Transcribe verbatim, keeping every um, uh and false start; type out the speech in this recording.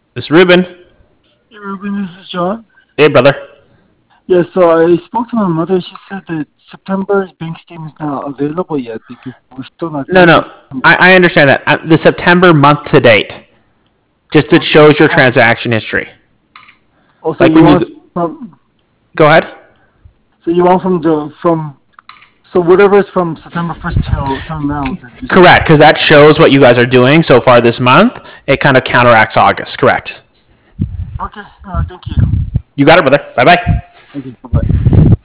This is Ruben. Hey Ruben, this is John. Hey, brother. Yeah, so I spoke to my mother. She said that September's bank statement is not available yet because we're still not No, done with no. September. I, I understand that. Uh, the September month to date. Just it Okay, shows so your you want, transaction history. also Like you when you want from, go ahead. so you want from the from, so whatever is from September first till till now. Then you're saying. Correct, because that shows what you guys are doing so far this month. It kind of counteracts August. Correct. Okay, uh, thank you. You got it, brother. Bye bye. Thank you. Bye bye.